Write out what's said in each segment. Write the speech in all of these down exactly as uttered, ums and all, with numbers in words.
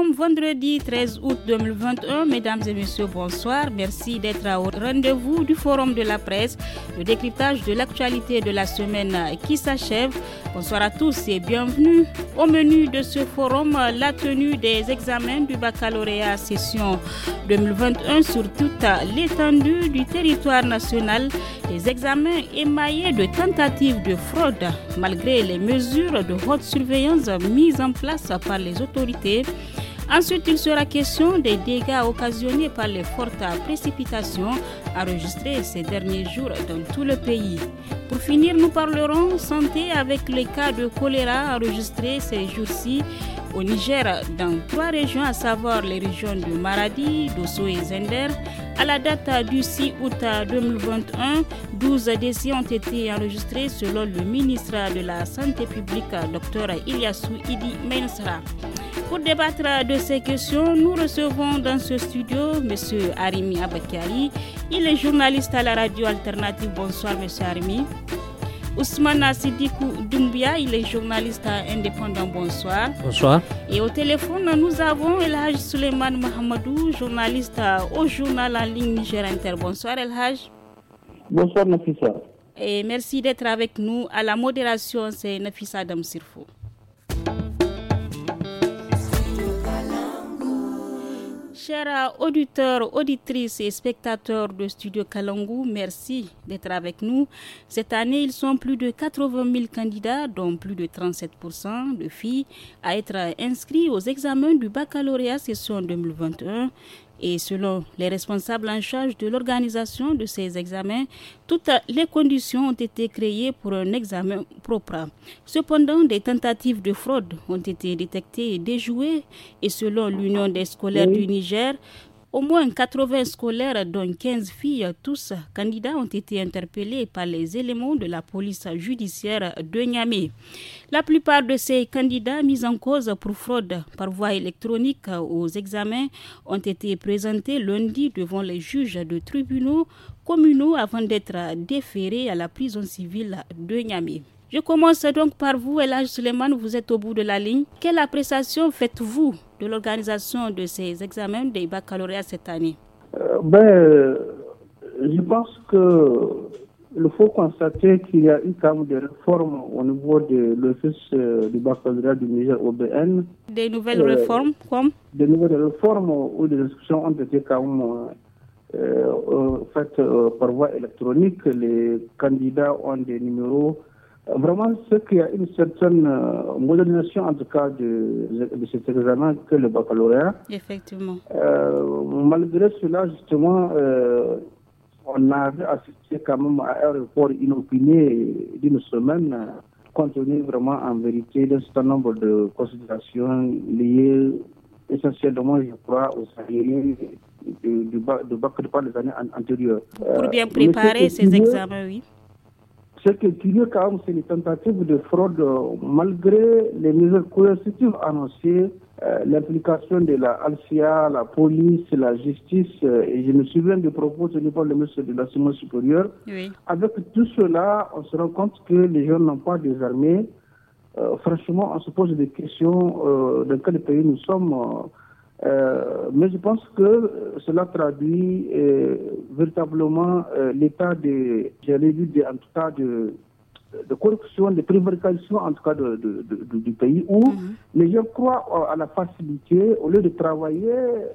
sommes vendredi treize août deux mille vingt et un. Mesdames et messieurs, bonsoir. Merci d'être au rendez-vous du Forum de la presse, le décryptage de l'actualité de la semaine qui s'achève. Bonsoir à tous et bienvenue. Au menu de ce forum, la tenue des examens du baccalauréat session deux mille vingt et un sur toute l'étendue du territoire national. Des examens émaillés de tentatives de fraude malgré les mesures de haute surveillance mises en place par les autorités. Ensuite, il sera question des dégâts occasionnés par les fortes précipitations enregistrées ces derniers jours dans tout le pays. Pour finir, nous parlerons santé avec les cas de choléra enregistrés ces jours-ci au Niger dans trois régions, à savoir les régions de Maradi, Dosso et Zender. À la date du six août deux mille vingt et un, douze décès ont été enregistrés selon le ministre de la Santé publique, Dr Ilyassou Idi Mensra. Pour débattre de ces questions, nous recevons dans ce studio M. Arimi Abakari. Il est journaliste à la radio alternative. Bonsoir M. Arimi. Ousmane Sidikou Doumbia, il est journaliste indépendant. Bonsoir. Bonsoir. Et au téléphone, nous avons El Haj Suleiman Mahamadou, journaliste au journal en ligne Niger Inter. Bonsoir El Haj. Bonsoir Nafissa. Et merci d'être avec nous. À la modération, c'est Nafissa Adam Sirfo. Chers auditeurs, auditrices et spectateurs de Studio Kalangu, merci d'être avec nous. Cette année, ils sont plus de quatre-vingt mille candidats, dont plus de trente-sept pour cent de filles, à être inscrits aux examens du baccalauréat session deux mille vingt et un. Et selon les responsables en charge de l'organisation de ces examens, toutes les conditions ont été créées pour un examen propre. Cependant, des tentatives de fraude ont été détectées et déjouées. Et selon l'Union des scolaires oui. du Niger, au moins quatre-vingts scolaires, dont quinze filles, tous candidats, ont été interpellés par les éléments de la police judiciaire de Niamey. La plupart de ces candidats mis en cause pour fraude par voie électronique aux examens ont été présentés lundi devant les juges de tribunaux communaux avant d'être déférés à la prison civile de Niamey. Je commence donc par vous, El Haj Suleiman, vous êtes au bout de la ligne. Quelle appréciation faites-vous de l'organisation de ces examens des baccalauréats cette année? euh, ben, Je pense qu'il faut constater qu'il y a eu quand même des réformes au niveau de l'office euh, du baccalauréat du Niger O B N. Des nouvelles euh, réformes comme Des nouvelles réformes où des inscriptions ont été quand même euh, euh, faites euh, par voie électronique. Les candidats ont des numéros. Vraiment, c'est qu'il y a une certaine euh, modernisation, en tout cas, de, de cet examen que le baccalauréat. Effectivement. Euh, malgré cela, justement, euh, on avait assisté quand même à un report inopiné d'une semaine, euh, compte tenu vraiment, en vérité, d'un certain nombre de considérations liées essentiellement, je crois, aux salariés du, du bac de bac des années antérieures. Pour bien préparer ces mieux, examens, oui. Ce qui est curieux quand même, c'est les tentatives de fraude, malgré les mesures coercitives annoncées, euh, l'implication de la Alcia, la police, la justice, euh, et je me souviens des propos tenus par le ministre de l'enseignement supérieur. Oui. Avec tout cela, on se rend compte que les gens n'ont pas des armées. Euh, franchement, on se pose des questions euh, dans quel pays nous sommes. Euh, Euh, mais je pense que cela traduit euh, véritablement euh, l'état de, j'allais dire, de, en tout cas, de, de corruption, de prévarication, en tout cas, de, de, de, de, du pays où mm-hmm. les gens croient à la facilité, au lieu de travailler,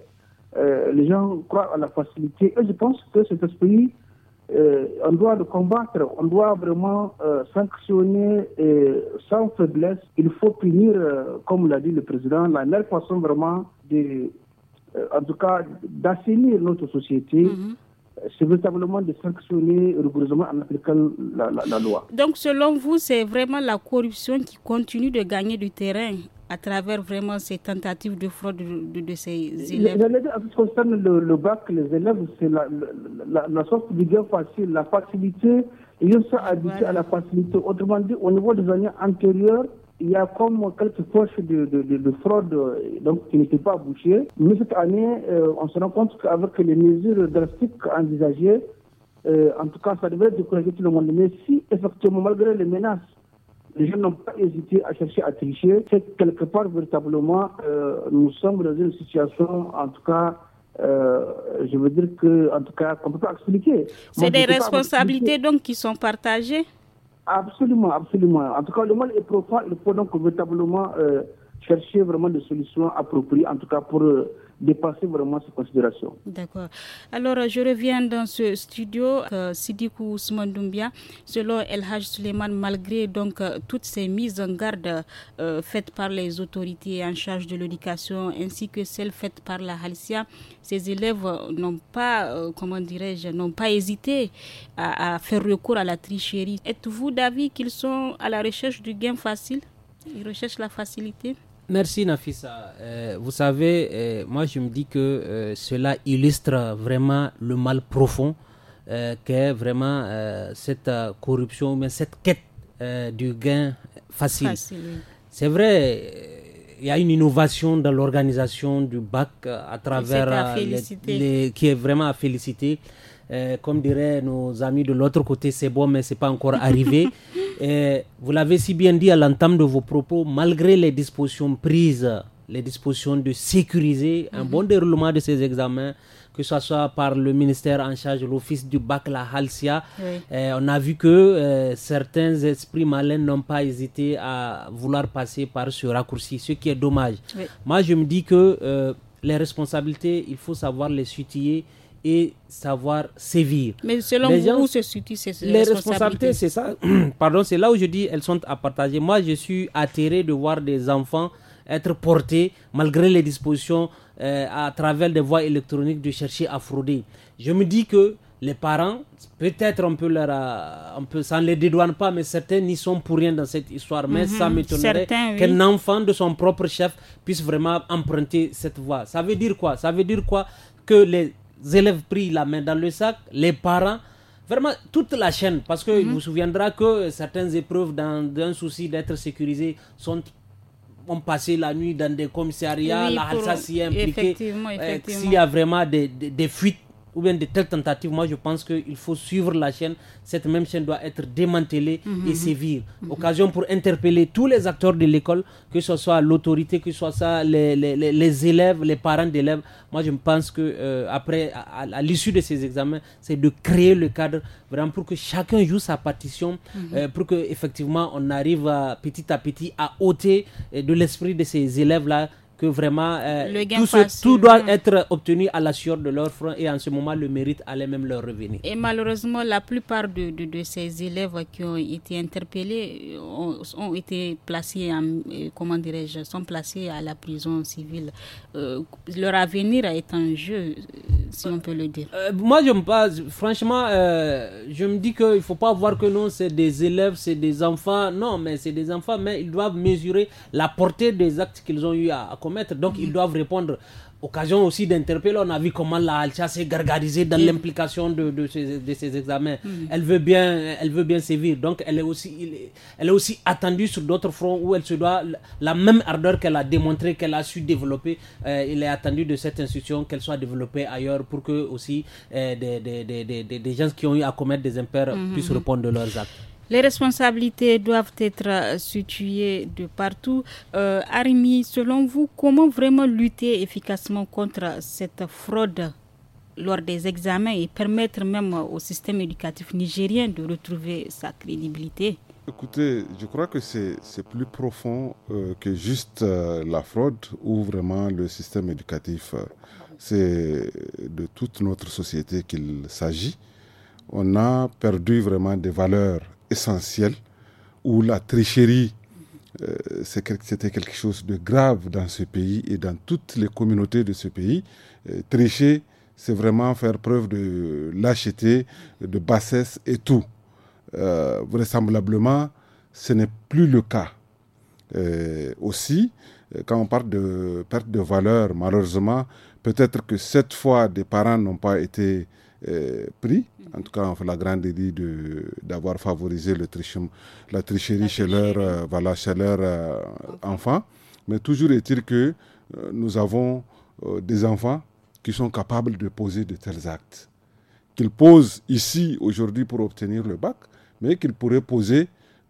euh, les gens croient à la facilité. Et je pense que cet esprit, euh, on doit le combattre, on doit vraiment euh, sanctionner euh, sans faiblesse. Il faut punir, euh, comme l'a dit le président, la meilleure façon vraiment de, euh, en tout cas, d'assainir notre société, mm-hmm. c'est véritablement de sanctionner rigoureusement en appliquant la, la, la loi. Donc, selon vous, c'est vraiment la corruption qui continue de gagner du terrain à travers vraiment ces tentatives de fraude de, de, de ces élèves? Les élèves, en ce qui concerne le, le bac, les élèves, c'est la, la, la sorte du gain facile, la facilité. Ils sont habitués voilà. à la facilité. Autrement dit, au niveau des années antérieures, il y a comme quelques poches de, de, de, de fraude donc, qui n'étaient pas bouchées. Mais cette année, euh, on se rend compte qu'avec les mesures drastiques envisagées, euh, en tout cas, ça devrait décourager tout le monde. Mais si, effectivement, malgré les menaces, les gens n'ont pas hésité à chercher à tricher. C'est que quelque part, véritablement, euh, nous sommes dans une situation, en tout cas, euh, je veux dire que, en tout cas, qu'on ne peut pas expliquer. C'est Moi, des responsabilités donc qui sont partagées? Absolument, absolument. En tout cas, le mal est profond. Il faut donc véritablement euh, chercher vraiment des solutions appropriées, en tout cas pour euh, dépasser vraiment ces considérations. D'accord. Alors, je reviens dans ce studio. Euh, Sidikou Ousmane Doumbia, selon El Haj Suleiman, malgré donc euh, toutes ces mises en garde euh, faites par les autorités en charge de l'éducation ainsi que celles faites par la Halcia, ces élèves n'ont pas, euh, comment dirais-je, n'ont pas hésité à, à faire recours à la tricherie. Êtes-vous d'avis qu'ils sont à la recherche du gain facile? Ils recherchent la facilité? Merci Nafissa. Euh, vous savez, euh, moi je me dis que euh, cela illustre vraiment le mal profond euh, qu'est vraiment euh, cette euh, corruption, mais cette quête euh, du gain facile. facile oui. C'est vrai, il y a une innovation dans l'organisation du bac euh, à travers euh, les, les, qui est vraiment à féliciter. Euh, comme diraient nos amis de l'autre côté, c'est bon, mais ce n'est pas encore arrivé. Et vous l'avez si bien dit à l'entame de vos propos, malgré les dispositions prises, les dispositions de sécuriser mm-hmm. un bon déroulement de ces examens, que ce soit par le ministère en charge de l'office du bac, la Halcia, oui. euh, on a vu que euh, certains esprits malins n'ont pas hésité à vouloir passer par ce raccourci, ce qui est dommage. Oui. Moi, je me dis que euh, les responsabilités, il faut savoir les situer et savoir sévir. Mais selon les vous, gens, où se situent ces les responsabilités, responsabilités, c'est ça. Pardon, c'est là où je dis elles sont à partager. Moi, je suis atterré de voir des enfants être portés, malgré les dispositions, euh, à travers des voies électroniques, de chercher à frauder. Je me dis que les parents, peut-être on peut leur, euh, on peut, ça ne les dédouane pas, mais certains n'y sont pour rien dans cette histoire. Mais mm-hmm. ça m'étonnerait oui. qu'un enfant de son propre chef puisse vraiment emprunter cette voie. Ça veut dire quoi? Ça veut dire quoi? Que les élèves pris la main dans le sac, les parents, vraiment toute la chaîne, parce que mm-hmm. vous souviendra que certaines épreuves, dans un souci d'être sécurisées, sont ont passé la nuit dans des commissariats, oui, la Halcia s'y est impliquée. Effectivement, effectivement. Euh, s'il y a vraiment des, des, des fuites ou bien de telles tentatives, moi je pense qu'il faut suivre la chaîne. Cette même chaîne doit être démantelée mm-hmm. et sévir. Mm-hmm. Occasion pour interpeller tous les acteurs de l'école, que ce soit l'autorité, que ce soit ça, les, les, les, les élèves, les parents d'élèves. Moi je pense que euh, après, à, à l'issue de ces examens, c'est de créer le cadre vraiment pour que chacun joue sa partition, mm-hmm. euh, pour que effectivement on arrive à, petit à petit à ôter euh, de l'esprit de ces élèves-là que vraiment euh, tout, ce, tout doit être obtenu à la sueur de leur front, et en ce moment le mérite allait même leur revenir. Et malheureusement la plupart de, de, de ces élèves qui ont été interpellés ont, ont été placés en, comment dirais-je, sont placés à la prison civile. Euh, leur avenir est en jeu, si on peut le dire. Euh, moi je me passe, franchement euh, je me dis qu'il ne faut pas voir que non c'est des élèves, c'est des enfants, non mais c'est des enfants, mais ils doivent mesurer la portée des actes qu'ils ont eu à, à commettre, donc mmh. ils doivent répondre. Occasion aussi d'interpeller, on a vu comment la Halcia s'est gargarisée dans mmh. l'implication de, de, ces, de ces examens. Mmh. Elle veut bien, elle veut bien sévir, donc elle est aussi, elle est aussi attendue sur d'autres fronts où elle se doit, la même ardeur qu'elle a démontré, qu'elle a su développer, euh, il est attendu de cette institution qu'elle soit développée ailleurs pour que aussi euh, des, des, des, des, des gens qui ont eu à commettre des impairs mmh. puissent répondre de leurs actes. Les responsabilités doivent être situées de partout. Euh, Arimi, selon vous, comment vraiment lutter efficacement contre cette fraude lors des examens et permettre même au système éducatif nigérien de retrouver sa crédibilité? Écoutez, je crois que c'est, c'est plus profond euh, que juste euh, la fraude ou vraiment le système éducatif. C'est de toute notre société qu'il s'agit. On a perdu vraiment des valeurs essentielles où la tricherie euh, c'était quelque chose de grave dans ce pays et dans toutes les communautés de ce pays. Euh, tricher, c'est vraiment faire preuve de lâcheté, de bassesse et tout. Euh, vraisemblablement, ce n'est plus le cas. Euh, aussi, quand on parle de perte de valeur, malheureusement, peut-être que cette fois, des parents n'ont pas été euh, pris. En tout cas, en flagrant délit de, d'avoir favorisé le trichement, la tricherie la chez leurs euh, voilà, chez leurs euh, enfants. Mais toujours est-il que euh, nous avons euh, des enfants qui sont capables de poser de tels actes. Qu'ils posent ici, aujourd'hui, pour obtenir le bac, mais qu'ils pourraient poser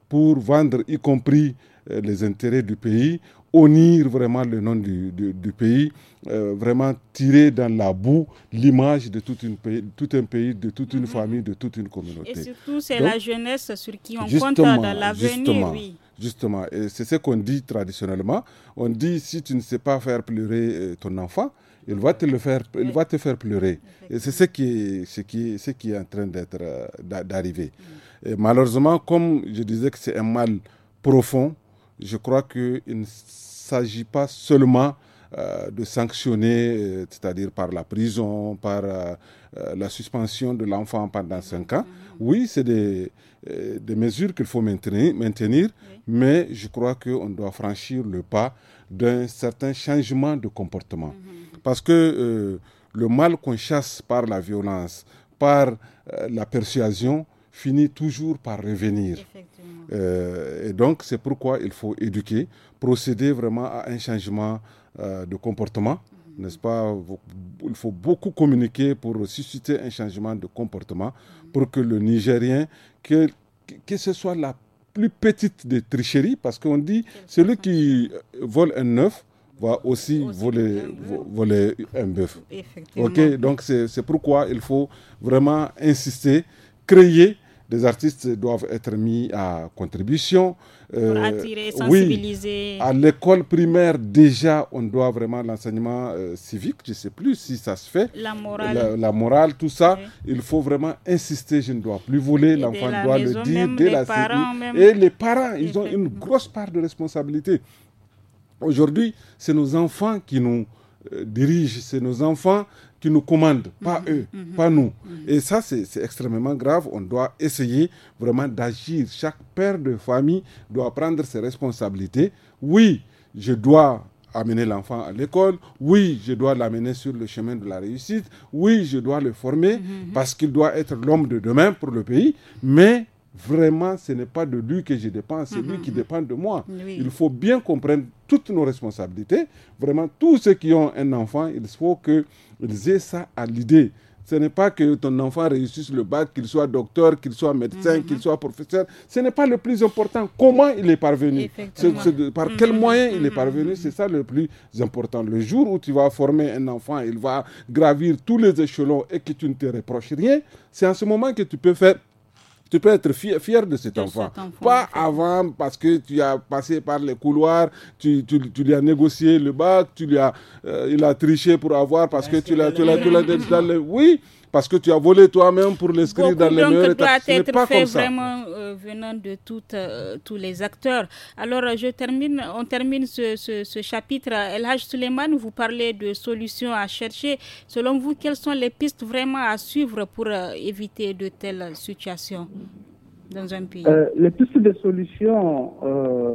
pour vendre, y compris euh, les intérêts du pays, honnir vraiment le nom du, du, du pays, euh, vraiment tirer dans la boue l'image de tout, une pays, tout un pays, de toute une mm-hmm. famille, de toute une communauté. Et surtout, c'est Donc, la jeunesse sur qui on compte dans l'avenir. Justement, oui. justement. Et c'est ce qu'on dit traditionnellement. On dit, si tu ne sais pas faire pleurer euh, ton enfant, il va te le faire, il va te faire pleurer. Et c'est ce qui est, ce qui est, ce qui est en train d'être, euh, d'arriver. Mm. Et malheureusement, comme je disais que c'est un mal profond, je crois qu'il ne s'agit pas seulement euh, de sanctionner, euh, c'est-à-dire par la prison, par euh, euh, la suspension de l'enfant pendant cinq ans. Mm-hmm. Oui, c'est des, euh, des mesures qu'il faut maintenir, maintenir oui. mais je crois qu'on doit franchir le pas d'un certain changement de comportement. Mm-hmm. Parce que euh, le mal qu'on chasse par la violence, par euh, la persuasion, finit toujours par revenir. Euh, et donc, c'est pourquoi il faut éduquer, procéder vraiment à un changement euh, de comportement, mm-hmm. n'est-ce pas? Il faut beaucoup communiquer pour susciter un changement de comportement, mm-hmm. pour que le Nigérien, que, que ce soit la plus petite des tricheries, parce qu'on dit, celui qui vole un œuf va aussi, aussi voler, un voler un bœuf. Ok, donc c'est, c'est pourquoi il faut vraiment insister, créer. Des artistes doivent être mis à contribution. Pour euh, attirer, sensibiliser. Oui, à l'école primaire, déjà, on doit vraiment l'enseignement euh, civique. Je ne sais plus si ça se fait. La morale. La, la morale, tout ça. Oui. Il faut vraiment insister. Je ne dois plus voler. Et l'enfant doit le dire dès la série. Et les parents, ils ont une grosse part de responsabilité. Aujourd'hui, c'est nos enfants qui nous euh, dirigent. C'est nos enfants qui nous commandent, pas mmh, eux, mmh, pas nous. Mmh. Et ça, c'est, c'est extrêmement grave. On doit essayer vraiment d'agir. Chaque père de famille doit prendre ses responsabilités. Oui, je dois amener l'enfant à l'école. Oui, je dois l'amener sur le chemin de la réussite. Oui, je dois le former mmh. parce qu'il doit être l'homme de demain pour le pays. Mais vraiment, ce n'est pas de lui que je dépends, c'est mmh. lui qui dépend de moi. Oui. Il faut bien comprendre toutes nos responsabilités. Vraiment, tous ceux qui ont un enfant, il faut qu'ils aient ça à l'idée. Ce n'est pas que ton enfant réussisse le bac, qu'il soit docteur, qu'il soit médecin, mmh. qu'il soit professeur. Ce n'est pas le plus important. Comment il est parvenu, c'est, c'est, par mmh. quel moyen mmh. il est parvenu, c'est ça le plus important. Le jour où tu vas former un enfant, il va gravir tous les échelons et que tu ne te reproches rien, c'est en ce moment que tu peux faire... Tu peux être fier, fier de cet de enfant. Cet enfant. Pas avant, parce que tu as passé par les couloirs, tu, tu, tu lui as négocié le bac, tu lui as, euh, il a triché pour avoir, parce ouais, que tu l'as... Tu l'as, tu l'as, tu l'as dans le, oui, parce que tu as volé toi-même pour l'inscrire Beaucoup dans les meilleurs états. Ce n'est pas fait comme ça. Vraiment euh, venant de toutes, euh, tous les acteurs. Alors, je termine, on termine ce, ce, ce chapitre. El Hadj Suleiman, vous parlez de solutions à chercher. Selon vous, quelles sont les pistes vraiment à suivre pour euh, éviter de telles situations dans un pays? euh, Les pistes de solutions, euh,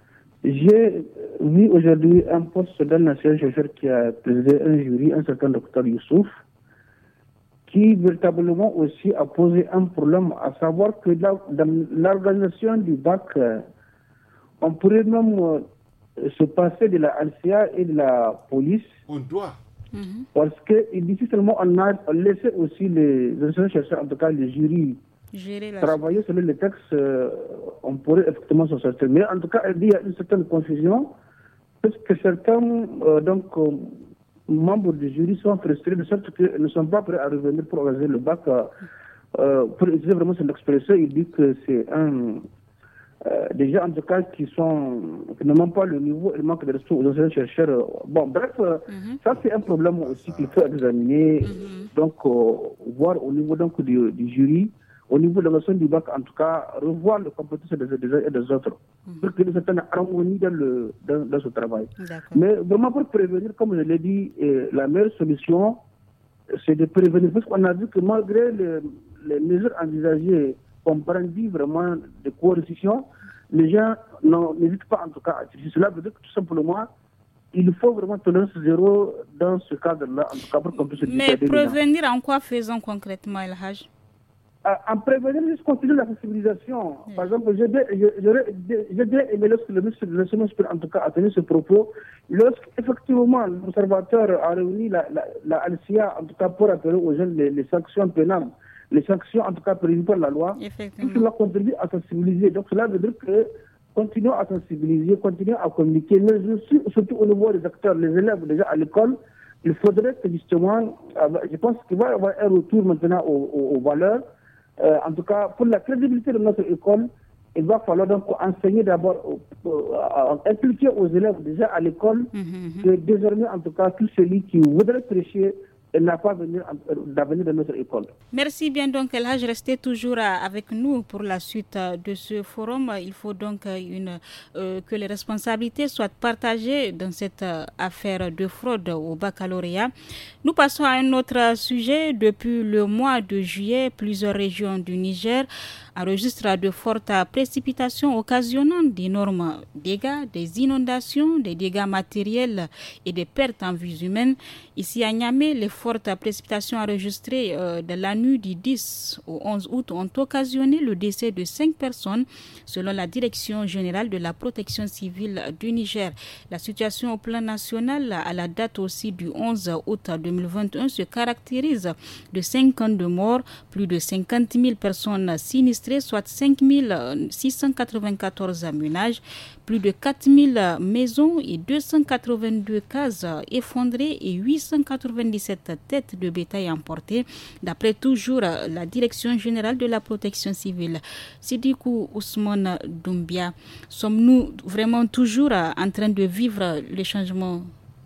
j'ai vu aujourd'hui un poste d'un ancien chercheur qui a présidé un jury, un certain docteur Youssouf, qui véritablement aussi a posé un problème, à savoir que dans, dans l'organisation du bac, euh, on pourrait même euh, se passer de la L C A et de la police. On doit. Mm-hmm. Parce que ici seulement on a laissé aussi les chercheurs, en tout cas les jurys, travailler selon les textes, euh, on pourrait effectivement s'en sortir. Mais en tout cas, il y a une certaine confusion, parce que certains, euh, donc, euh, membres du jury sont frustrés de sorte qu'ils ne sont pas prêts à revenir pour organiser le bac. Euh, pour utiliser vraiment cette expression, il dit que c'est un... Euh, des gens en tout cas qui sont qui ne manquent pas le niveau, ils manquent de respect aux anciens chercheurs. Bon, bref, euh, mm-hmm. ça c'est un problème aussi qu'il faut examiner, mm-hmm. donc euh, voir au niveau donc du, du jury, au niveau de l'organisation du bac, en tout cas, revoir les compétences des uns et des autres, mm-hmm. pour qu'il y ait une certaine harmonie dans, le, dans, dans ce travail. D'accord. Mais vraiment pour prévenir, comme je l'ai dit, eh, la meilleure solution, c'est de prévenir, parce qu'on a vu que malgré les, les mesures envisagées, comprendu vraiment de coercition, les gens n'hésitent pas en tout cas à utiliser cela. Veut dire que tout simplement, il faut vraiment tolérance zéro dans ce cadre-là, en tout cas pour qu'on puisse se Mais prévenir en quoi faisons concrètement, El Hadj? En prévenir, juste continuer la sensibilisation. Oui. Par exemple, j'ai bien aimé lorsque le ministre de l'Enseignement supérieur, en tout cas, a tenu ce propos, lorsqu'effectivement l'observateur a réuni la, la, la L C A, en tout cas pour appeler aux jeunes les, les sanctions pénales. les sanctions, en tout cas prévues par la loi. Tout cela contribue à sensibiliser. Donc cela veut dire que continuons à sensibiliser, continuons à communiquer, mais aussi, surtout au niveau des acteurs, les élèves déjà à l'école. Il faudrait que justement, je pense qu'il va y avoir un retour maintenant aux, aux, aux valeurs. Euh, en tout cas, pour la crédibilité de notre école, il va falloir donc enseigner d'abord, euh, impliquer aux élèves déjà à l'école, mm-hmm. que désormais, en tout cas, tout celui qui voudrait prêcher, elle n'a pas d'avenir dans notre école. Merci bien. Donc, Elhaj, restez toujours avec nous pour la suite de ce forum. Il faut donc une, euh, que les responsabilités soient partagées dans cette affaire de fraude au baccalauréat. Nous passons à un autre sujet. Depuis le mois de juillet, plusieurs régions du Niger enregistrent de fortes précipitations occasionnant d'énormes dégâts, des inondations, des dégâts matériels et des pertes en vies humaines. Ici à Niamey, les fortes précipitations enregistrées euh, de la nuit du dix au onze août ont occasionné le décès de cinq personnes selon la Direction générale de la protection civile du Niger. La situation au plan national à la date aussi du onze août deux mille vingt et un se caractérise de cinquante-deux morts, plus de cinquante mille personnes sinistrées, soit cinq mille six cent quatre-vingt-quatorze ménages, plus de quatre mille maisons et deux cent quatre-vingt-deux cases effondrées et huit cent quatre-vingt-dix-sept têtes de bétail emportées, d'après toujours la Direction générale de la protection civile. Sidikou Ousmane Doumbia, sommes-nous vraiment toujours en train de vivre les changements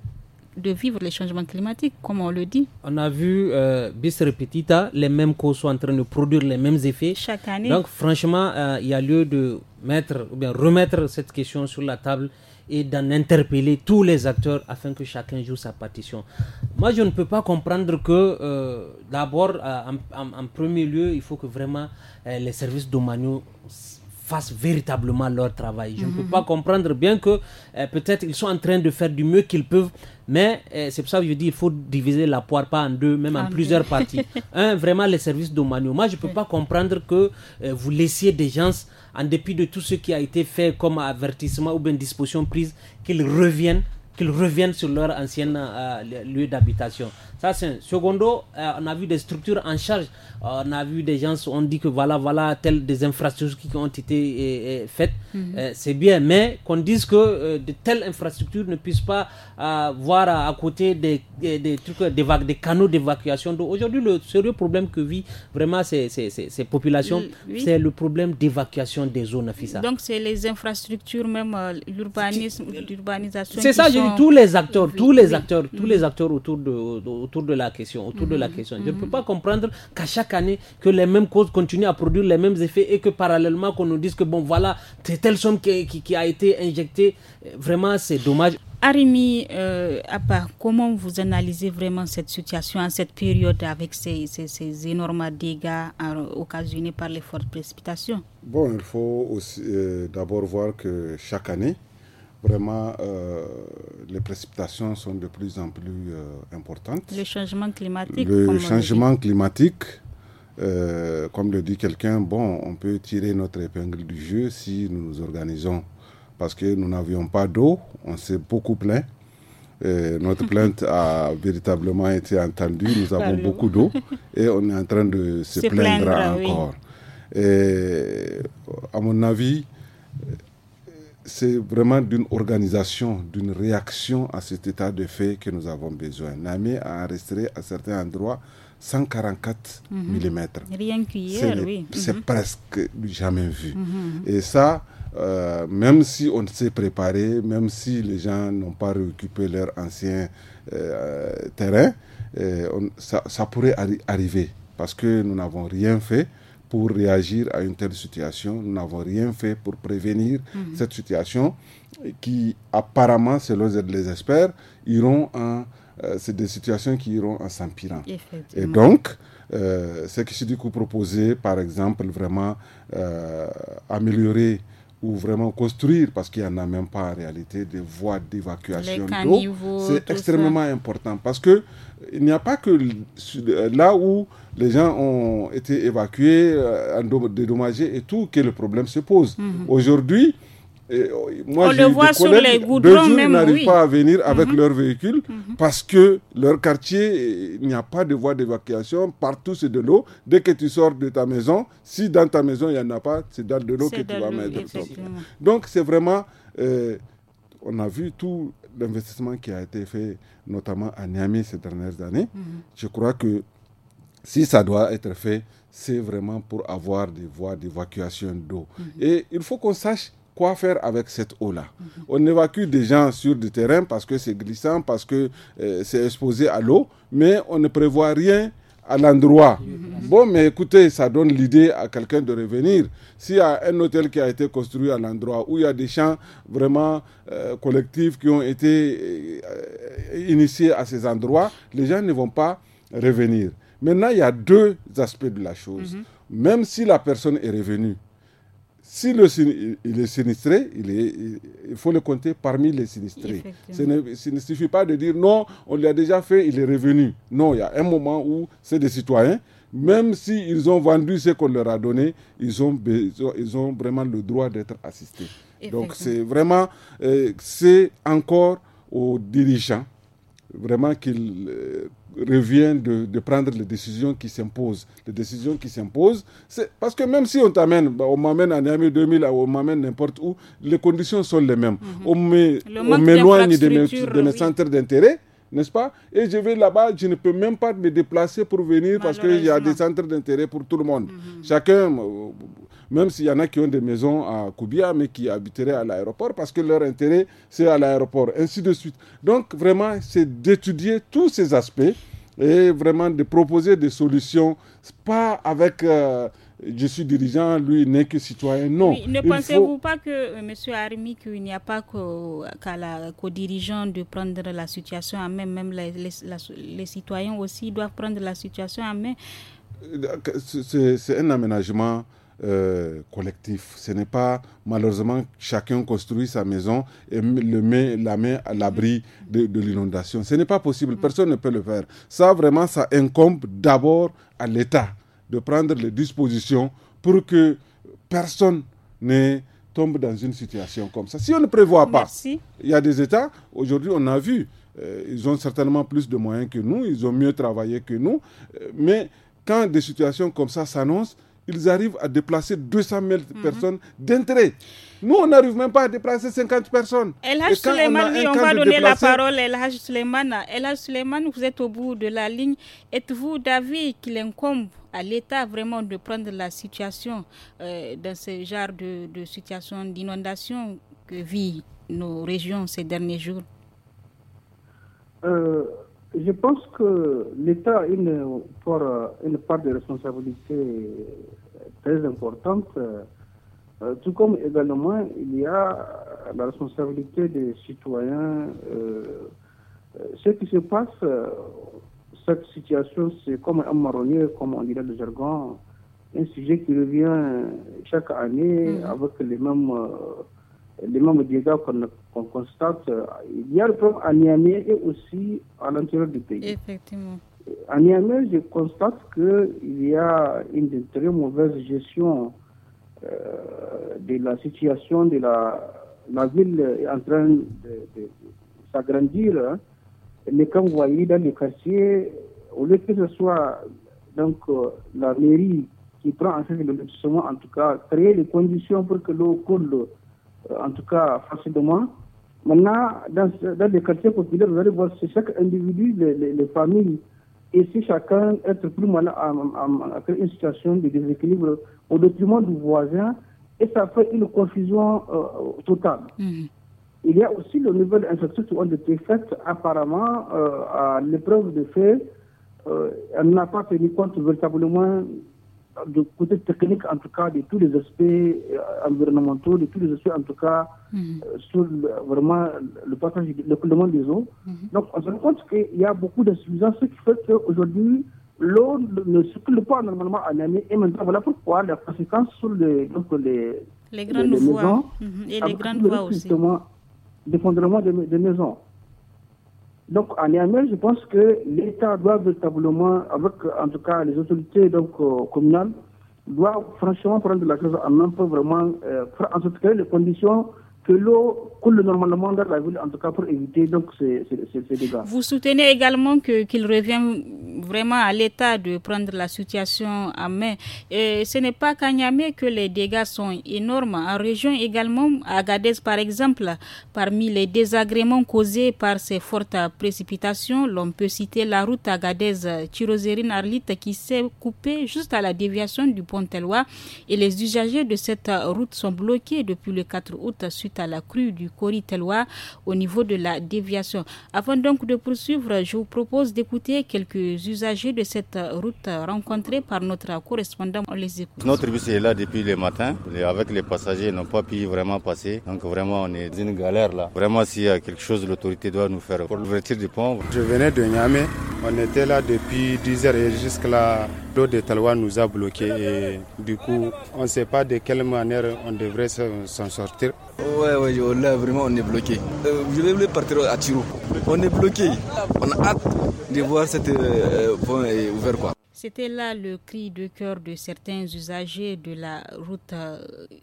de vivre les changements climatiques, comme on le dit? On a vu, euh, bis repetita, les mêmes causes sont en train de produire les mêmes effets. Chaque année. Donc, franchement, euh, il y a lieu de mettre, ou bien remettre cette question sur la table et d'en interpeller tous les acteurs afin que chacun joue sa partition. Moi, je ne peux pas comprendre que, euh, d'abord, euh, en, en, en premier lieu, il faut que vraiment euh, les services domaniaux fassent véritablement leur travail. Je mm-hmm. ne peux pas comprendre, bien que euh, peut-être ils sont en train de faire du mieux qu'ils peuvent, mais euh, c'est pour ça que je dis qu'il faut diviser la poire pas en deux, même en, en plusieurs deux. parties. Un, vraiment les services domaniaux. Moi, je ne peux oui. pas comprendre que euh, vous laissiez des gens, en dépit de tout ce qui a été fait comme avertissement ou bien disposition prise, qu'ils reviennent, qu'ils reviennent sur leur ancien euh, lieu d'habitation. Ça, c'est un. Secondo, euh, on a vu des structures en charge. Euh, on a vu des gens, on dit que voilà, voilà, telles des infrastructures qui ont été euh, euh, faites. Mm-hmm. Euh, c'est bien, mais qu'on dise que euh, de telles infrastructures ne puissent pas euh, voir à, à côté des, des, des trucs, des, vagues, des canaux d'évacuation d'eau. Aujourd'hui, le sérieux problème que vit vraiment ces, ces, ces, ces populations, oui. c'est le problème d'évacuation des eaux, Nafisa. Donc, c'est les infrastructures, même euh, l'urbanisme, l'urbanisation. C'est ça, je dis tous les acteurs, tous les acteurs, tous les acteurs autour de, de autour de la question, autour mmh, de la question. Je ne mmh. peux pas comprendre qu'à chaque année, que les mêmes causes continuent à produire les mêmes effets et que parallèlement, qu'on nous dise que bon, voilà, c'est telle somme qui, qui, qui a été injectée. Vraiment, c'est dommage. Arimi, euh, Abba, comment vous analysez vraiment cette situation en cette période avec ces, ces, ces énormes dégâts occasionnés par les fortes précipitations? Bon, il faut aussi euh, d'abord voir que chaque année, vraiment, euh, les précipitations sont de plus en plus euh, importantes. Le changement climatique. Le changement le climatique, euh, comme le dit quelqu'un, bon, on peut tirer notre épingle du jeu si nous nous organisons. Parce que nous n'avions pas d'eau, on s'est beaucoup plaint. Et notre plainte a véritablement été entendue. Nous avons Parle beaucoup d'eau et on est en train de se, se plaindre, plaindre encore. Oui. Et à mon avis, c'est vraiment d'une organisation, d'une réaction à cet état de fait que nous avons besoin. Niamey a enregistré à certains endroits cent quarante-quatre mm-hmm. millimètres. Rien qu'hier, c'est, oui. C'est mm-hmm. presque jamais vu. Mm-hmm. Et ça, euh, même si on s'est préparé, même si les gens n'ont pas réoccupé leur ancien euh, terrain, euh, on, ça, ça pourrait arri- arriver parce que nous n'avons rien fait pour réagir à une telle situation. Nous n'avons rien fait pour prévenir mmh. cette situation qui, apparemment, selon les experts, iront en, euh, c'est des situations qui iront en s'empirant. Et donc, euh, ce que Sidikou proposait, par exemple, vraiment euh, améliorer ou vraiment construire, parce qu'il n'y en a même pas en réalité, des voies d'évacuation d'eau, c'est extrêmement ça. important. Parce qu'il n'y a pas que là où les gens ont été évacués, dédommagés et tout, que le problème se pose. Mm-hmm. Aujourd'hui, Et, moi, on le voit sur les goudrons deux jours, même, ils n'arrivent oui. pas à venir avec mm-hmm. leur véhicule mm-hmm. parce que leur quartier, il n'y a pas de voie d'évacuation. Partout, c'est de l'eau. Dès que tu sors de ta maison, si dans ta maison, il n'y en a pas, c'est dans de l'eau c'est que tu vas l'eau, mettre. Donc, c'est vraiment... Euh, on a vu tout l'investissement qui a été fait, notamment à Niamey ces dernières années. Mm-hmm. Je crois que si ça doit être fait, c'est vraiment pour avoir des voies d'évacuation d'eau. Mm-hmm. Et il faut qu'on sache quoi faire avec cette eau-là. Mm-hmm. On évacue des gens sur du terrain parce que c'est glissant, parce que euh, c'est exposé à l'eau, mais on ne prévoit rien à l'endroit. Mm-hmm. Bon, mais écoutez, ça donne l'idée à quelqu'un de revenir. S'il y a un hôtel qui a été construit à l'endroit où il y a des champs vraiment euh, collectifs qui ont été euh, initiés à ces endroits, les gens ne vont pas revenir. Maintenant, il y a deux aspects de la chose. Mm-hmm. Même si la personne est revenue, si le, il est sinistré, il, est, il faut le compter parmi les sinistrés. Ce ne, ce ne suffit pas de dire non, on l'a déjà fait, il est revenu. Non, il y a un moment où c'est des citoyens, même s'ils ont vendu ce qu'on leur a donné, ils ont, ils ont vraiment le droit d'être assistés. Donc c'est vraiment, euh, c'est encore aux dirigeants, vraiment qu'ils... Euh, revient de, de prendre les décisions qui s'imposent. Les décisions qui s'imposent, c'est parce que même si on t'amène, bah, on m'amène à Niamey deux mille, on m'amène n'importe où, les conditions sont les mêmes. Mm-hmm. On, me, on m'éloigne de mes, de mes oui. centres d'intérêt, n'est-ce pas? Et je vais là-bas, je ne peux même pas me déplacer pour venir parce qu'il y a des centres d'intérêt pour tout le monde. Mm-hmm. Chacun, même s'il y en a qui ont des maisons à Koubia, mais qui habiteraient à l'aéroport parce que leur intérêt, c'est à l'aéroport, ainsi de suite. Donc, vraiment, c'est d'étudier tous ces aspects et vraiment de proposer des solutions, pas avec... Euh, je suis dirigeant, lui n'est que citoyen. Non. Oui, ne pensez-vous faut... pas que, euh, M. Arimi, qu'il n'y a pas qu'au, qu'à la, qu'aux dirigeants de prendre la situation en main, même les, les, la, les citoyens aussi doivent prendre la situation en main? C'est, c'est un aménagement euh, collectif. Ce n'est pas, malheureusement, chacun construit sa maison et le met, la met à l'abri de, de l'inondation. Ce n'est pas possible. Personne ne peut le faire. Ça, vraiment, ça incombe d'abord à l'État de prendre les dispositions pour que personne ne tombe dans une situation comme ça. Si on ne prévoit pas, Merci. Il y a des États, aujourd'hui on a vu, euh, ils ont certainement plus de moyens que nous, ils ont mieux travaillé que nous, euh, mais quand des situations comme ça s'annoncent, ils arrivent à déplacer deux cent mille mm-hmm. personnes d'intérêt. Nous, on n'arrive même pas à déplacer cinquante personnes. El Haj Suleiman, on, on va donner déplacer... la parole à El Haj Suleiman. El Haj Suleiman, vous êtes au bout de la ligne. Êtes-vous d'avis qu'il incombe à l'État vraiment de prendre la situation euh, dans ce genre de, de situation d'inondation que vivent nos régions ces derniers jours? euh, Je pense que l'État a une, pour, une part de responsabilité très importante. Euh, tout comme également, il y a la responsabilité des citoyens. Euh, ce qui se passe, euh, cette situation, c'est comme un marronnier, comme on dirait le jargon, un sujet qui revient chaque année mmh. avec les mêmes, euh, les mêmes dégâts qu'on, qu'on constate. Il y a le problème à Niamey et aussi à l'intérieur du pays. Effectivement. À Niamey, je constate qu'il y a une très mauvaise gestion Euh, de la situation de la, la ville est en train de, de, de s'agrandir. Hein. Mais quand vous voyez dans les quartiers, au lieu que ce soit donc, euh, la mairie qui prend en charge le lotissement, en tout cas, créer les conditions pour que l'eau coule, euh, en tout cas facilement. Maintenant, dans, dans les quartiers populaires, vous allez voir, c'est chaque individu, les, les, les familles, et si chacun être plus malin à, à, à créer une situation de déséquilibre au détriment du voisin, et ça fait une confusion euh, totale. Mmh. Il y a aussi le niveau d'infrastructures qui ont été faites apparemment euh, à l'épreuve de fait. Euh, elle n'a pas tenu compte véritablement du côté technique, en tout cas, de tous les aspects euh, environnementaux, de tous les aspects, en tout cas, mmh. euh, sur le, vraiment le passage, le coulement des eaux. Mmh. Donc, on se rend compte qu'il y a beaucoup d'insuffisance, ce qui fait qu'aujourd'hui, l'eau ne circule pas normalement à Niamey. Et maintenant, voilà pourquoi les conséquences sur les, donc les, les grandes les, les voies maisons, mmh. et les grandes voies aussi. L'effondrement des, des maisons. Donc, à Niamey, je pense que l'État doit véritablement, avec en tout cas les autorités donc, euh, communales, doit franchement prendre la chose en main pour vraiment euh, faire en sorte que les conditions que l'eau coule normalement dans la ville, en tout cas pour éviter donc ces, ces, ces, ces dégâts. Vous soutenez également que, qu'il revient vraiment à l'État de prendre la situation en main. Et ce n'est pas qu'à Niamey que les dégâts sont énormes. En région également, à Agadez par exemple, parmi les désagréments causés par ces fortes précipitations, l'on peut citer la route Agadez-Tirozérine-Arlit qui s'est coupée juste à la déviation du pont Telwa, et les usagers de cette route sont bloqués depuis le quatre août suite à la crue du Kori Telwa au niveau de la déviation. Avant donc de poursuivre, je vous propose d'écouter quelques usagers de cette route rencontrés par notre correspondant. On les écoute. Notre bus est là depuis le matin et avec les passagers n'ont pas pu vraiment passer. Donc vraiment on est dans une galère là. Vraiment s'il y a quelque chose l'autorité doit nous faire pour l'ouverture du pont. Je venais de Niamey, on était là depuis dix heures et jusque là l'eau de Telwa nous a bloqués et du coup on ne sait pas de quelle manière on devrait s'en sortir. Ouais, ouais, là vraiment on est bloqué. Euh, je vais voulais partir à Tiro. On est bloqué. On a hâte de voir cette euh, pont ouvert quoi. C'était là le cri de cœur de certains usagers de la route euh,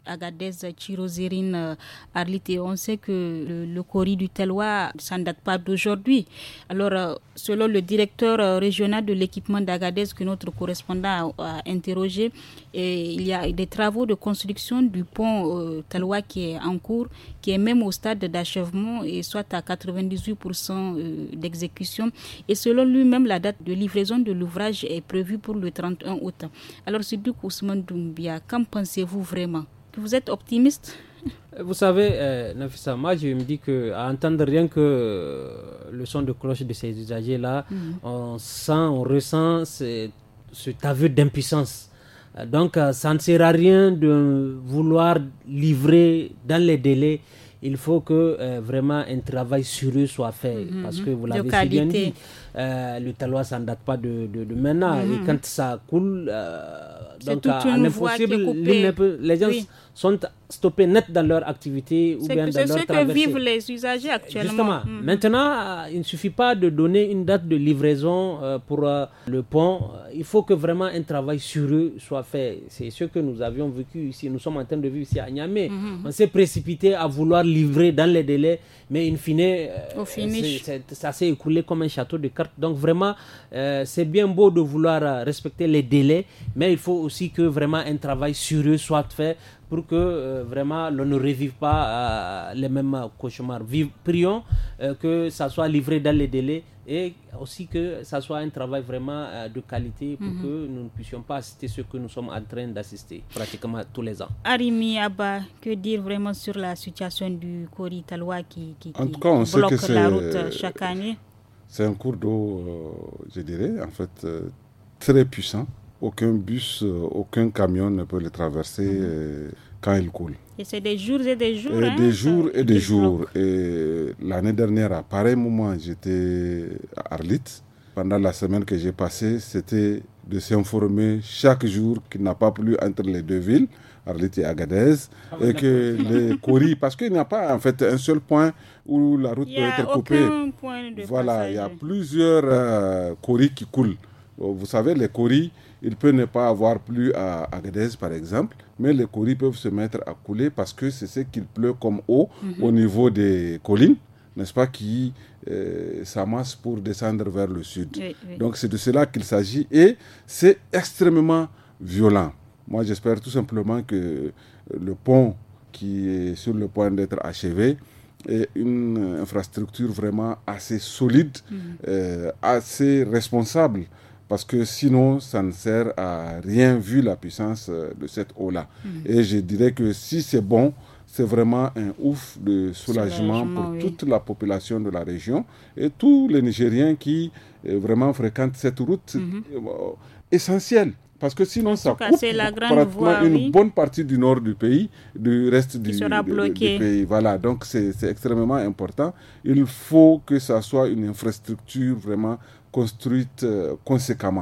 Agadez-Tirozérine-Arlit. Et on sait que le, le Kori du Telwa, ça ne date pas d'aujourd'hui. Alors, euh, selon le directeur euh, régional de l'équipement d'Agadez que notre correspondant a, a interrogé, et il y a des travaux de construction du pont euh, Telwa qui est en cours, qui est même au stade d'achèvement et soit à quatre-vingt-dix-huit pour cent euh, d'exécution. Et selon lui-même, la date de livraison de l'ouvrage est prévue pour le trente et un août. Alors, Siddouk Ousmane Doumbia, qu'en pensez-vous vraiment? Que vous êtes optimiste? Vous savez, euh, Nafissa, moi je me dis qu'à entendre rien que euh, le son de cloche de ces usagers-là, mm-hmm. on sent, on ressent ce, cet aveu d'impuissance. Euh, donc, euh, ça ne sert à rien de vouloir livrer dans les délais. Il faut que euh, vraiment un travail sur eux soit fait, mm-hmm. parce que vous l'avez si bien dit, euh, le Telwa ça ne date pas de, de, de maintenant, mm-hmm. et quand ça coule, euh, donc à, à l'impossible, les gens oui. sont stoppés net dans leur activité ou c'est bien que, dans leur traversée. C'est ce que vivent les usagers actuellement. Justement, mm-hmm. maintenant, euh, il ne suffit pas de donner une date de livraison euh, pour euh, le pont, il faut que vraiment un travail sur eux soit fait. C'est ce que nous avions vécu ici, nous sommes en train de vivre ici à Niamey. Mm-hmm. On s'est précipité à vouloir livrer dans les délais, mais in fine, euh, Au finish. c'est, c'est, ça s'est écoulé comme un château de cartes. Donc vraiment, euh, c'est bien beau de vouloir euh, respecter les délais, mais il faut aussi que vraiment un travail sur eux soit fait pour que euh, vraiment l'on ne revive pas euh, les mêmes cauchemars. Vive, prions euh, que ça soit livré dans les délais et aussi que ça soit un travail vraiment euh, de qualité pour mm-hmm. que nous ne puissions pas assister ce que nous sommes en train d'assister pratiquement tous les ans. Arimi Abba, que dire vraiment sur la situation du Kori Telwa qui, qui, en qui tout cas, on bloque sait que la c'est, route chaque année? C'est un cours d'eau, euh, je dirais, en fait, euh, très puissant. Aucun bus, euh, aucun camion ne peut le traverser mm-hmm. euh, quand il coule. Et c'est des jours et des jours. Et hein, des jours et des jours. blocs. Et l'année dernière, à pareil moment, j'étais à Arlit. Pendant la semaine que j'ai passée, c'était de s'informer chaque jour qu'il n'a pas plu entre les deux villes, Arlit et Agadez, ah, et que les Kori, parce qu'il n'y a pas en fait un seul point où la route peut être coupée. Point de voilà, il y a plusieurs euh, Kori qui coulent. Vous savez, les Kori, il peut ne pas avoir plu à Agadez par exemple, mais les Kori peuvent se mettre à couler parce que c'est ce qu'il pleut comme eau mm-hmm. au niveau des collines, n'est-ce pas, qui euh, s'amasse pour descendre vers le sud. Oui, oui. Donc c'est de cela qu'il s'agit et c'est extrêmement violent. Moi j'espère tout simplement que le pont qui est sur le point d'être achevé est une infrastructure vraiment assez solide, mm-hmm. euh, assez responsable. Parce que sinon, ça ne sert à rien vu la puissance de cette eau-là. Mmh. Et je dirais que si c'est bon, c'est vraiment un ouf de soulagement, soulagement pour oui. toute la population de la région et tous les Nigériens qui euh, vraiment fréquentent cette route mmh. euh, essentielle. Parce que sinon, ça cas, coupe la pratiquement voie, une oui. bonne partie du nord du pays, du reste du, sera du, bloqué. du pays. Voilà, donc c'est, c'est extrêmement important. Il faut que ça soit une infrastructure vraiment construite euh, conséquemment.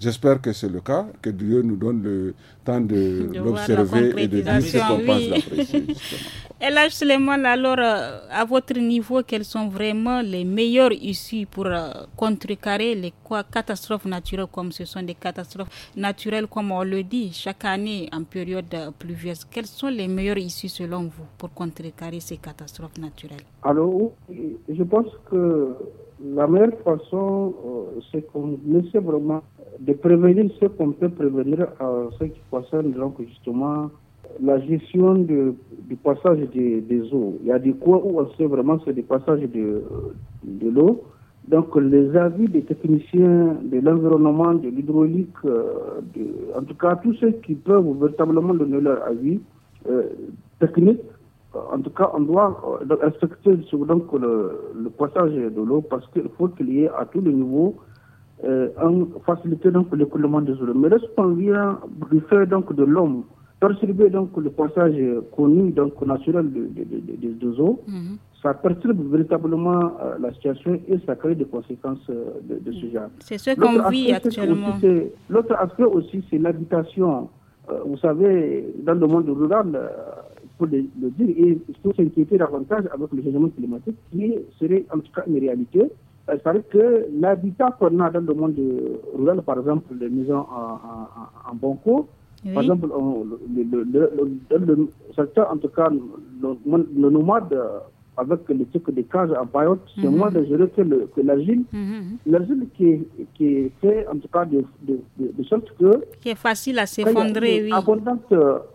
J'espère que c'est le cas, que Dieu nous donne le temps de, de l'observer et de dire ce qu'on oui. pense d'apprécier. Elhadj Suleiman, alors, à votre niveau, quelles sont vraiment les meilleures issues pour euh, contrecarrer les quoi, catastrophes naturelles, comme ce sont des catastrophes naturelles, comme on le dit, chaque année en période pluvieuse? Quelles sont les meilleures issues selon vous pour contrecarrer ces catastrophes naturelles? Alors, je pense que la meilleure façon, euh, c'est qu'on essaie vraiment de prévenir ce qu'on peut prévenir en ce qui concerne donc justement la gestion de, du passage des, des eaux. Il y a des coins où on sait vraiment que c'est des passages de, de l'eau. Donc les avis des techniciens de l'environnement, de l'hydraulique, euh, de, en tout cas tous ceux qui peuvent véritablement donner leur avis euh, technique, en tout cas on doit euh, inspecter donc, le, le passage de l'eau parce qu'il faut qu'il y ait à tous les niveaux euh, un, faciliter donc l'écoulement des eaux. Mais lorsqu'on vient du fait donc de l'homme, perturber donc le passage connu, donc naturel des de, de, de, de eaux, mm-hmm. ça perturbe véritablement euh, la situation et ça crée des conséquences euh, de, de ce genre. C'est ce qu'on vit aspect, actuellement. Aussi, l'autre aspect aussi, c'est l'habitation. Euh, vous savez, dans le monde rural, euh, il faut le, le dire, et il faut s'inquiéter davantage avec le changement climatique, qui serait en tout cas une réalité. C'est-à-dire que l'habitat qu'on a dans le monde rural, par exemple, les maisons en, en, en banco, oui. Par exemple, on, le, le, le, le, le secteur, en tout cas, le, le nomade, avec le truc des cages en paillotte, c'est mm-hmm. moins dangereux que, le, que l'argile. Mm-hmm. L'argile qui est, qui est fait, en tout cas, de, de, de, de sorte que... Qui est facile à s'effondrer, oui. Abondante,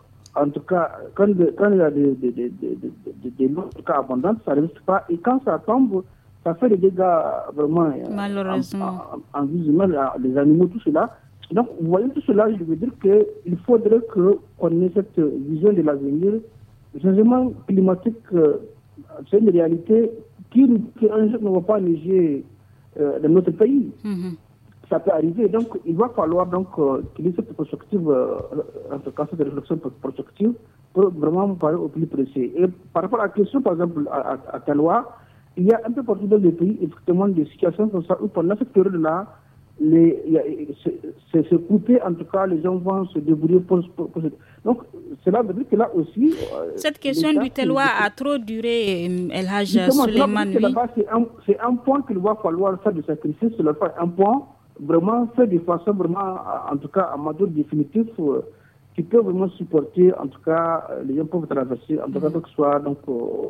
en tout cas, quand, quand il y a des de, de, de, de, de, de, en tout cas, abondantes, ça ne résiste pas. Et quand ça tombe, ça fait des dégâts vraiment... Malheureusement. En, en, en vie humaine, les animaux, tout cela. Donc, vous voyez tout cela, je veux dire qu'il faudrait qu'on ait cette vision de l'avenir. Le changement climatique, euh, c'est une réalité qui, qui un jour ne va pas neiger euh, dans notre pays. Mm-hmm. Ça peut arriver. Donc, il va falloir donc, euh, qu'il y ait cette perspective, euh, en tout cas, cette réflexion prospective pour vraiment parler au plus précis. Et par rapport à la question, par exemple, à, à, à Taloa, il y a un peu partout dans le pays, effectivement, des situations comme ça où pendant cette période-là, Les, c'est, c'est coupé, en tout cas, les gens vont se débrouiller pour, pour, pour... Donc, cela veut dire que là aussi... Cette question du Teloa a trop duré, Elhadj Suleiman. Oui. C'est, un, c'est un point qu'il va falloir faire de sacrifice, c'est un point vraiment fait de façon vraiment, en tout cas, à mode définitif, qui peut vraiment supporter, en tout cas, les gens peuvent traverser, en tout cas, que ce soit donc,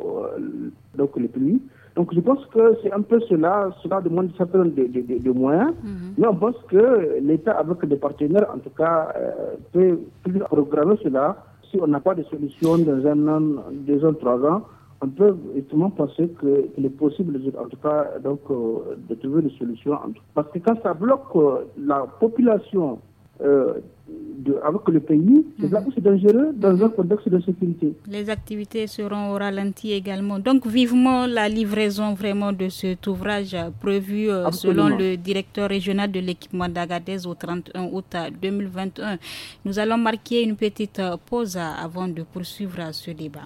euh, donc les pays. Donc je pense que c'est un peu cela, cela demande un certain nombre de, de, de, de moyens, mm-hmm. mais on pense que l'État avec des partenaires, en tout cas, euh, peut plus programmer cela. Si on n'a pas de solution dans un an, deux ans, trois ans, on peut justement penser que, qu'il est possible, en tout cas, donc, euh, de trouver des solutions. Parce que quand ça bloque euh, la population euh, de, avec le pays, c'est mm-hmm. là où c'est dangereux dans mm-hmm. un contexte de sécurité. Les activités seront au ralenti également. Donc, vivement la livraison vraiment de cet ouvrage prévu euh, selon le directeur régional de l'équipement d'Agadez au trente et un août deux mille vingt et un. Nous allons marquer une petite pause avant de poursuivre ce débat.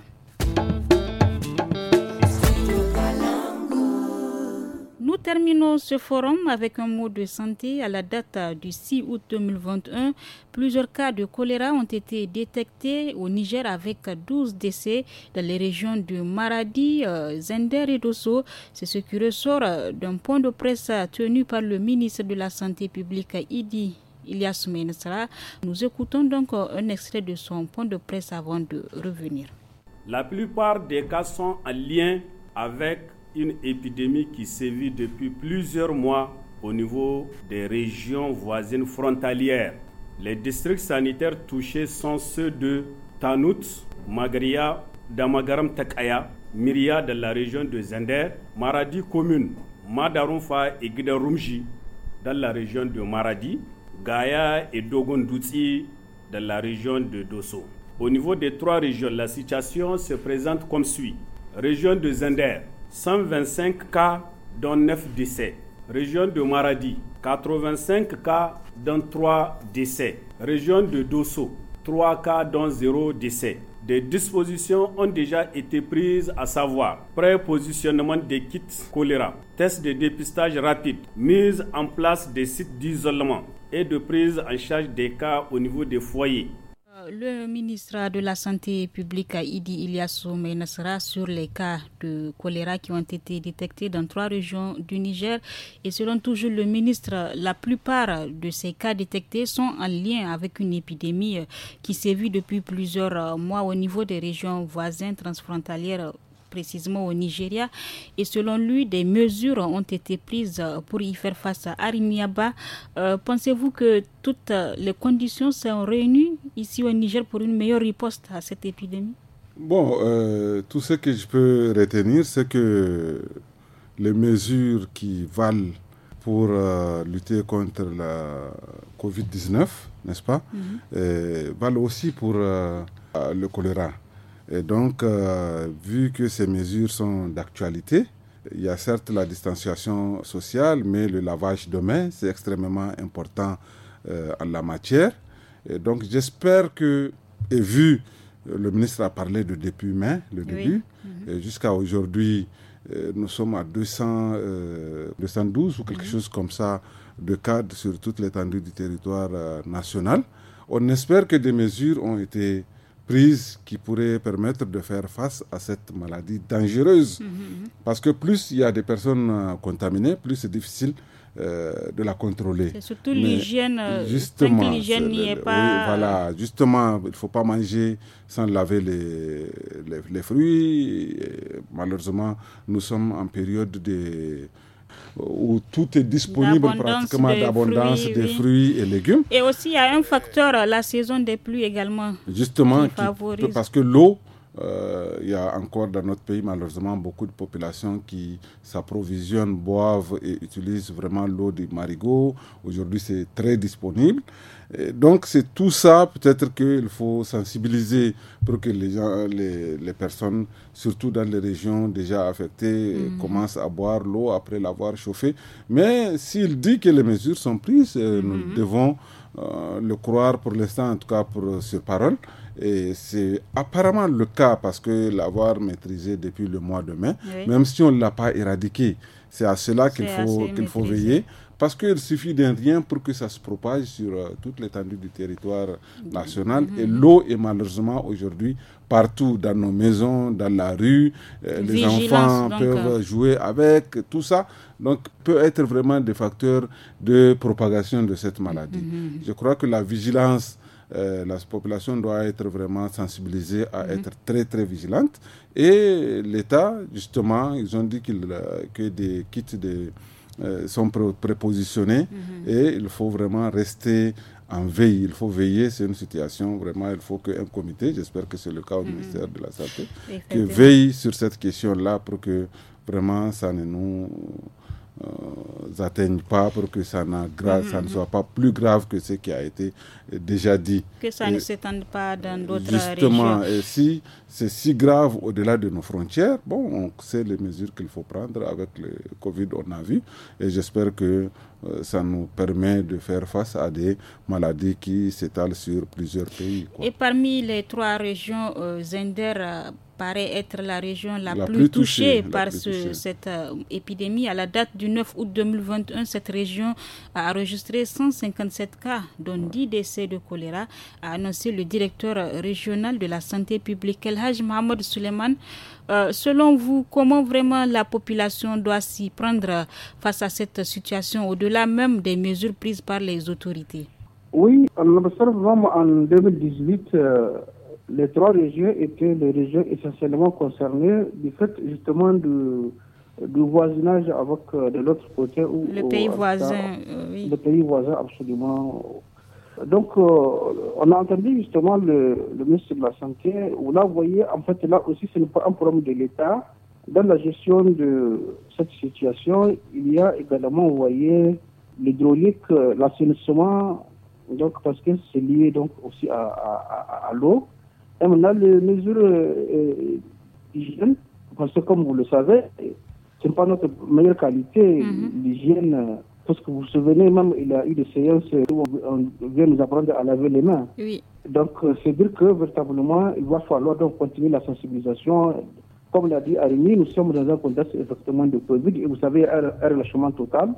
Nous terminons ce forum avec un mot de santé. À la date du six août deux mille vingt et un, plusieurs cas de choléra ont été détectés au Niger avec douze décès dans les régions de Maradi, Zender et Dosso. C'est ce qui ressort d'un point de presse tenu par le ministre de la Santé publique, Idi Ilyas Mensra. Nous écoutons donc un extrait de son point de presse avant de revenir. La plupart des cas sont en lien avec une épidémie qui sévit depuis plusieurs mois au niveau des régions voisines frontalières. Les districts sanitaires touchés sont ceux de Tanout, Magaria, Damagaram Takaya, Myria dans la région de Zender, Maradi commune, Madarumfa et Gidarumji dans la région de Maradi, Gaya et Dogondoutsi dans la région de Dosso. Au niveau des trois régions, la situation se présente comme suit. Région de Zender, cent vingt-cinq cas, dont neuf décès. Région de Maradi, quatre-vingt-cinq cas, dont trois décès. Région de Dosso, trois cas, dont zéro décès. Des dispositions ont déjà été prises, à savoir prépositionnement des kits choléra, tests de dépistage rapide, mise en place des sites d'isolement, et de prise en charge des cas au niveau des foyers. Le ministre de la Santé publique Idi Ilyasu Menassara sur les cas de choléra qui ont été détectés dans trois régions du Niger. Et selon toujours le ministre, la plupart de ces cas détectés sont en lien avec une épidémie qui sévit depuis plusieurs mois au niveau des régions voisines transfrontalières, précisément au Nigeria. Et selon lui, des mesures ont été prises pour y faire face à Arimiaba. Euh, pensez-vous que toutes les conditions sont réunies ici au Niger pour une meilleure riposte à cette épidémie? Bon, euh, tout ce que je peux retenir, c'est que les mesures qui valent pour euh, lutter contre la covid dix-neuf, n'est-ce pas, mm-hmm. euh, valent aussi pour euh, le choléra. Et donc, euh, vu que ces mesures sont d'actualité, il y a certes la distanciation sociale, mais le lavage de mains, c'est extrêmement important euh, en la matière. Et donc, j'espère que, et vu, le ministre a parlé de depuis mai, le début, oui. mm-hmm. et jusqu'à aujourd'hui, euh, nous sommes à deux cents, euh, deux cent douze ou quelque mm-hmm. chose comme ça de cas sur toute l'étendue du territoire euh, national. On espère que des mesures ont été prises qui pourraient permettre de faire face à cette maladie dangereuse. Mmh. Parce que plus il y a des personnes euh, contaminées, plus c'est difficile euh, de la contrôler. C'est surtout Mais l'hygiène. Justement, tant que l'hygiène n'y est pas... Oui, voilà, justement, il ne faut pas manger sans laver les, les, les fruits. Et malheureusement, nous sommes en période de... où tout est disponible pratiquement d'abondance fruits, des oui. fruits et légumes. Et aussi, il y a un facteur, la saison des pluies également. Justement, qui favorise. Qui, parce que l'eau, euh, il y a encore dans notre pays, malheureusement, beaucoup de populations qui s'approvisionnent, boivent et utilisent vraiment l'eau du marigot. Aujourd'hui, c'est très disponible. Et donc, c'est tout ça, peut-être qu'il faut sensibiliser pour que les gens, les, les personnes, surtout dans les régions déjà affectées, mmh. commencent à boire l'eau après l'avoir chauffée. Mais s'il dit que les mesures sont prises, mmh. nous devons euh, le croire pour l'instant, en tout cas pour sur parole. Et c'est apparemment le cas parce que l'avoir maîtrisé depuis le mois de mai, oui. même si on ne l'a pas éradiqué, c'est à cela qu'il c'est faut, qu'il faut veiller. Parce qu'il suffit d'un rien pour que ça se propage sur euh, toute l'étendue du territoire national. Mm-hmm. Et l'eau est malheureusement aujourd'hui partout, dans nos maisons, dans la rue. Euh, les enfants donc, peuvent euh... jouer avec, tout ça. Donc, peut être vraiment des facteurs de propagation de cette maladie. Mm-hmm. Je crois que la vigilance, euh, la population doit être vraiment sensibilisée à mm-hmm. être très, très vigilante. Et l'État, justement, ils ont dit qu'il, euh, que des kits de... Euh, sont pré- prépositionnés mm-hmm. et il faut vraiment rester en veille. Il faut veiller, c'est une situation vraiment, il faut qu'un comité, j'espère que c'est le cas au mm-hmm. ministère de la Santé, qui veille sur cette question-là pour que vraiment ça ne nous euh, atteigne pas, pour que ça, n'a gra- mm-hmm. ça ne soit pas plus grave que ce qui a été déjà dit. Que ça et ne s'étende pas dans d'autres justement, régions. Et si c'est si grave au-delà de nos frontières, bon, on sait les mesures qu'il faut prendre avec le Covid, on a vu, et j'espère que euh, ça nous permet de faire face à des maladies qui s'étalent sur plusieurs pays, quoi. Et parmi les trois régions, euh, Zender euh, paraît être la région la, la plus, plus touchée, touchée par plus ce, touchée. cette euh, épidémie. À la date du neuf août deux mille vingt et un, cette région a enregistré cent cinquante-sept cas, dont dix décès de choléra, a annoncé le directeur régional de la santé publique, El Haj Mohamed Suleiman. Euh, selon vous, comment vraiment la population doit s'y prendre face à cette situation, au-delà même des mesures prises par les autorités? Oui, on observe vraiment en deux mille dix-huit, euh, les trois régions étaient les régions essentiellement concernées du fait justement de, du voisinage avec euh, de l'autre côté. Où, le pays où, voisin, euh, oui. Le pays voisin, absolument. Donc, euh, on a entendu justement le, le ministre de la Santé, où là, vous voyez, en fait, là aussi, ce n'est pas un problème de l'État. Dans la gestion de cette situation, il y a également, vous voyez, l'hydraulique, l'assainissement, donc, parce que c'est lié donc aussi à, à, à, à l'eau. Et maintenant, les mesures euh, d'hygiène, parce que comme vous le savez, ce n'est pas notre meilleure qualité, mm-hmm. l'hygiène. Parce que vous vous souvenez, même, il y a eu des séances où on vient nous apprendre à laver les mains. Oui. Donc, c'est dire que, véritablement, il va falloir donc continuer la sensibilisation. Comme l'a dit Arimi, nous sommes dans un contexte effectivement de Covid. Et vous savez, un, un relâchement total.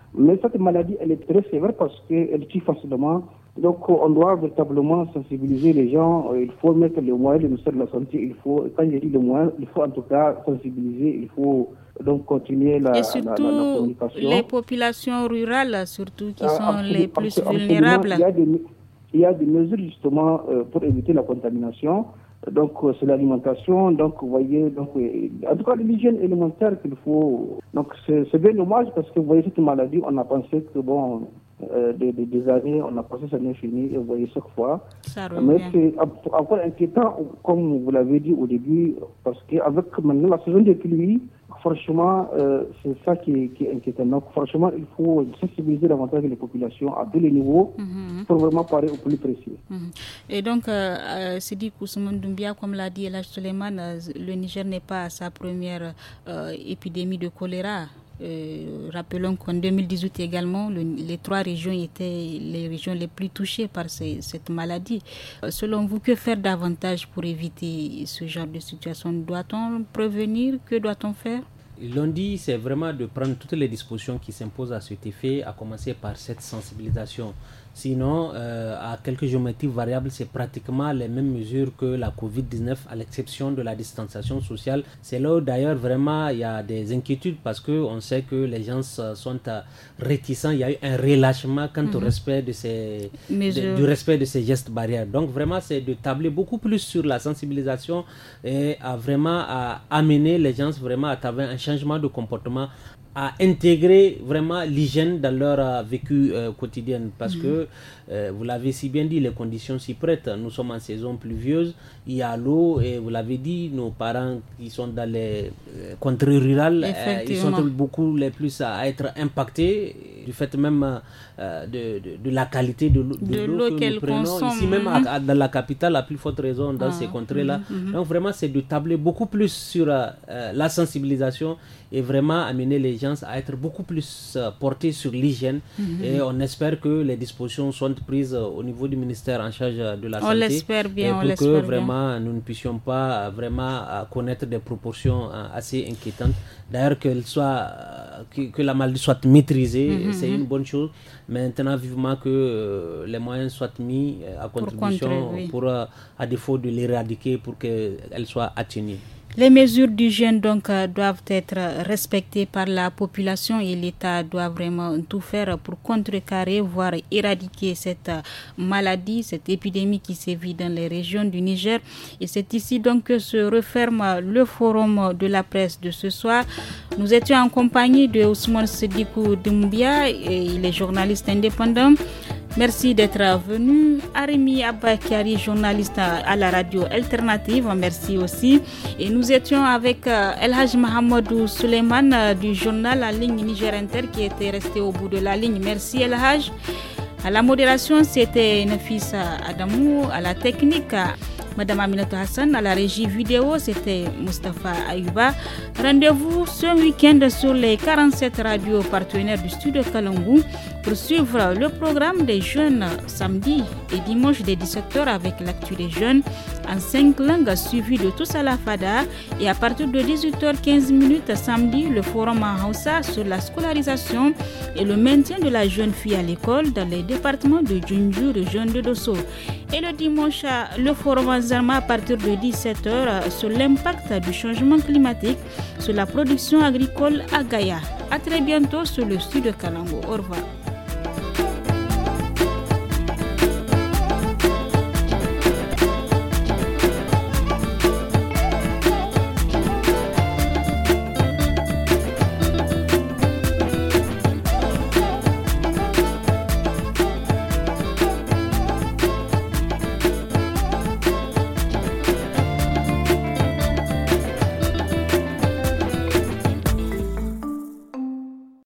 Mais cette maladie, elle est très sévère parce qu'elle tue facilement. Donc, on doit véritablement sensibiliser les gens. Il faut mettre les moyens, le ministère de la Santé. Il faut, quand je dis les moyens, il faut en tout cas sensibiliser. Il faut donc continuer la, Et surtout, la, la, la communication. Les populations rurales, surtout, qui ah, sont absolument, les plus absolument, vulnérables. Il y a des, il y a des mesures justement euh, pour éviter la contamination. Donc, euh, c'est l'alimentation. Donc, vous voyez, donc, euh, en tout cas, l'hygiène élémentaire qu'il faut. Donc, c'est, c'est bien dommage parce que vous voyez, cette maladie, on a pensé que, bon, euh, des, des, des années, on a pensé que ça n'est fini, et vous voyez, chaque fois. Ça Mais c'est encore inquiétant, comme vous l'avez dit au début, parce qu'avec maintenant la saison des pluies, franchement, euh, c'est ça qui est, qui est inquiétant. Donc, franchement, il faut sensibiliser davantage les populations à tous les niveaux mm-hmm. pour vraiment parler au plus précis. Mm-hmm. Et donc, euh, euh, Sidi Koussoumane Doumbia, comme l'a dit Elhadj Suleiman, euh, le Niger n'est pas à sa première euh, épidémie de choléra. Euh, rappelons qu'en deux mille dix-huit également, le, les trois régions étaient les régions les plus touchées par ces, cette maladie. Euh, selon vous, que faire davantage pour éviter ce genre de situation? Doit-on prévenir? Que doit-on faire? Ils l'ont dit, c'est vraiment de prendre toutes les dispositions qui s'imposent à cet effet, à commencer par cette sensibilisation. Sinon, euh, à quelques géométries variables, c'est pratiquement les mêmes mesures que la covid dix-neuf, à l'exception de la distanciation sociale. C'est là où d'ailleurs vraiment il y a des inquiétudes parce qu'on sait que les gens sont réticents. Il y a eu un relâchement quant mm-hmm. au respect de ces, de, du respect de ces gestes barrières. Donc vraiment, c'est de tabler beaucoup plus sur la sensibilisation et à vraiment à amener les gens vraiment à travers un changement de comportement, à intégrer vraiment l'hygiène dans leur euh, vécu euh, quotidien parce mmh. que euh, vous l'avez si bien dit, les conditions s'y prêtent. Nous sommes en saison pluvieuse, il y a l'eau et vous l'avez dit, nos parents qui sont dans les euh, contrées rurales, euh, ils sont beaucoup les plus à être impactés du fait même euh, de, de, de la qualité de l'eau, de de l'eau, l'eau que qu'elle nous prenons. consomme. Ici même à, à, dans la capitale, à plus forte raison dans ah. ces contrées-là. Mmh. Donc vraiment, c'est de tabler beaucoup plus sur euh, la sensibilisation et vraiment amener les gens à être beaucoup plus euh, portés sur l'hygiène mm-hmm. et on espère que les dispositions sont prises euh, au niveau du ministère en charge de la on santé. On l'espère bien, pour on l'espère que vraiment bien. nous ne puissions pas euh, vraiment euh, connaître des proportions euh, assez inquiétantes. D'ailleurs qu'elle soit, euh, que, que la maladie soit maîtrisée, mm-hmm. c'est une bonne chose. Maintenant vivement que euh, les moyens soient mis euh, à contribution pour, contrer, oui. pour euh, à défaut de l'éradiquer pour qu'elle soit atténuée. Les mesures d'hygiène donc euh, doivent être respectées par la population et l'État doit vraiment tout faire pour contrecarrer, voire éradiquer cette euh, maladie, cette épidémie qui sévit dans les régions du Niger. Et c'est ici donc que se referme le forum de la presse de ce soir. Nous étions en compagnie de Ousmane Sidikou Doumbia et il est journaliste indépendant. Merci d'être venu. Arimi Abakari, journaliste à la radio alternative, merci aussi. Et nous étions avec Elhadj Mahamadou Suleiman du journal en ligne Niger Inter qui était resté au bout de la ligne. Merci Elhadj. À la modération, c'était Nafisa Adamou. À la technique, Madame Aminatou Hassan. À la régie vidéo, c'était Mustafa Ayuba. Rendez-vous ce week-end sur les quarante-sept radios partenaires du studio Kalangou pour suivre le programme des jeunes samedi et dimanche dès dix-sept heures avec l'actu des jeunes en cinq langues suivi de tous à la Fada et à partir de dix-huit heures quinze samedi le forum en Hausa sur la scolarisation et le maintien de la jeune fille à l'école dans les départements de Djundju, région de Dosso. Et le dimanche, le forum en Zarma à partir de dix-sept heures sur l'impact du changement climatique sur la production agricole à Gaïa. À très bientôt sur le studio Kalango. Au revoir.